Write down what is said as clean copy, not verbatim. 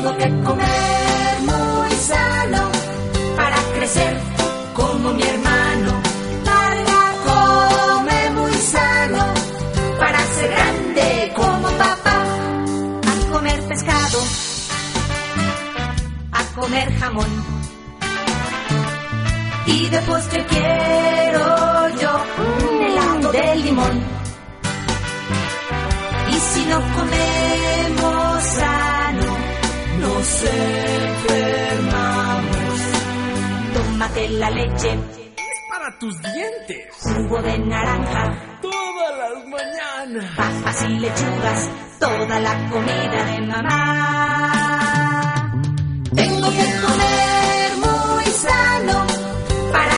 Tengo que comer muy sano para crecer como mi hermano. Marga come muy sano para ser grande como papá. A comer pescado, a comer jamón. Y de postre quiero yo un helado de limón. Y si no comemos sano, nos enfermamos. Tómate la leche, es para tus dientes. Jugo de naranja, todas las mañanas. Papas y lechugas, toda la comida de mamá. Tengo que comer muy sano para